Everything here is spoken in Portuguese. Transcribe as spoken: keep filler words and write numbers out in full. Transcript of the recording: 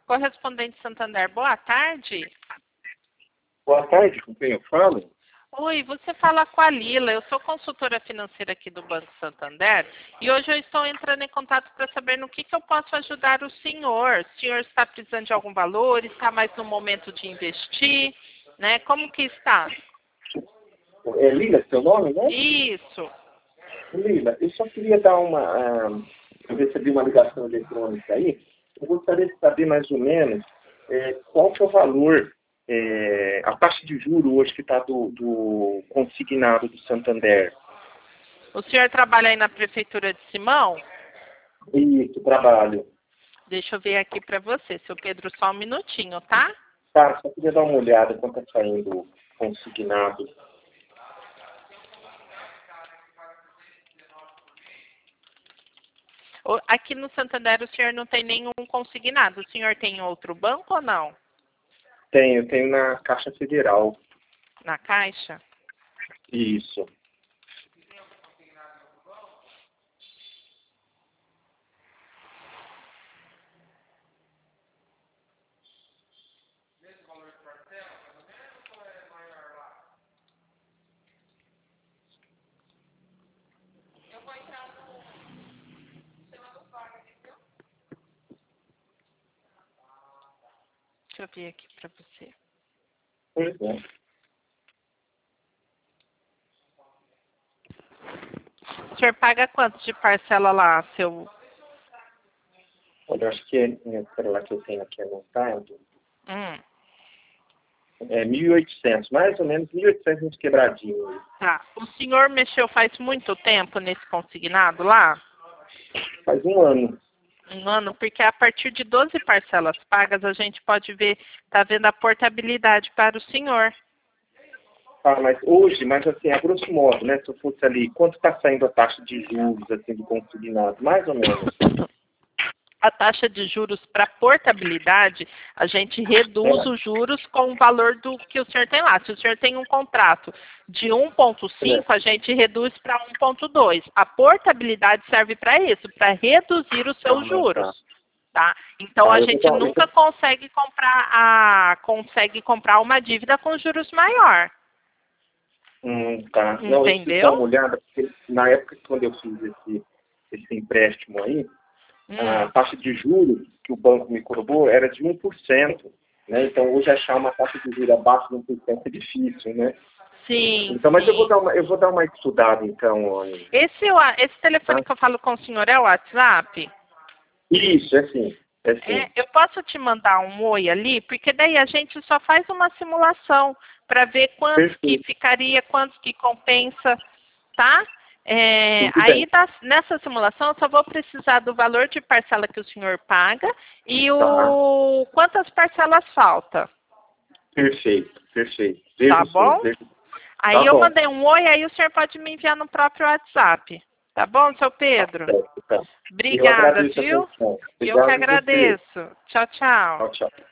Correspondente Santander, boa tarde. Boa tarde, com quem eu falo? Oi, você fala com a Lila, eu sou consultora financeira aqui do Banco Santander e hoje eu estou entrando em contato para saber no que, que eu posso ajudar o senhor. O senhor está precisando de algum valor, está mais no momento de investir, né? Como que está? É Lila, seu nome, né? Isso. Lila, eu só queria dar uma... Uh, eu recebi uma ligação eletrônica aí. Eu gostaria de saber mais ou menos é, qual que é o valor, é, a taxa de juros hoje que está do, do consignado do Santander. O senhor trabalha aí na Prefeitura de Simão? Isso, trabalho. Deixa eu ver aqui para você, seu Pedro, só um minutinho, tá? Tá, só queria dar uma olhada quanto está saindo consignado. Aqui no Santander o senhor não tem nenhum consignado. O senhor tem outro banco ou não? Tenho, tenho na Caixa Federal. Na Caixa? Isso. Deixa eu ver aqui para você. Pois é. O senhor paga quanto de parcela lá, seu... Olha, eu acho que é, celular que eu tenho aqui anotado, Hum. é mil e oitocentos, mais ou menos mil e oitocentos uns quebradinhos. Tá. O senhor mexeu faz muito tempo nesse consignado lá? Faz um ano. Um ano, porque a partir de doze parcelas pagas a gente pode ver, tá vendo a portabilidade para o senhor. Ah, mas hoje, mas assim, a grosso modo, né, se eu fosse ali, quanto está saindo a taxa de juros, assim, do consignado? Mais ou menos. A taxa de juros para portabilidade, a gente reduz É. os juros com o valor do que o senhor tem lá. Se o senhor tem um contrato de um ponto cinco, É. a gente reduz para um ponto dois. A portabilidade serve para isso, para reduzir os seus Ah, juros. tá. Tá? Então Ah, a eu vou gente dar- eu nunca vou- consegue comprar a consegue comprar uma dívida com juros maior. Hum, tá. Não, eu preciso dar uma Entendeu? olhada, porque na época quando eu fiz esse, esse empréstimo aí, a Hum, taxa de juros que o banco me cobrou era de um por cento. Né? Então, hoje achar uma taxa de juros abaixo de um por cento é difícil, né? sim, Então, mas eu vou sim. dar uma, eu vou dar uma estudada, então. Anny. Esse, wa- esse telefone Tá? que eu falo com o senhor é o WhatsApp? Isso, é sim. É sim. É, eu posso te mandar um oi ali, porque daí a gente só faz uma simulação para ver quantos que Perfeito. ficaria, quantos que compensa, tá? É, Tudo aí bem. das- nessa simulação eu só vou precisar do valor de parcela que o senhor paga e Tá. o quantas parcelas falta, Perfeito, perfeito. tá Vejo sim, bom? vejo. Aí Tá eu bom. mandei um oi, aí o senhor pode me enviar no próprio WhatsApp, tá bom, seu Tá Pedro? certo, tá. Eu Obrigada, agradeço a viu? atenção. Eu que Obrigado a você. agradeço. Tchau, tchau. Tchau, tchau.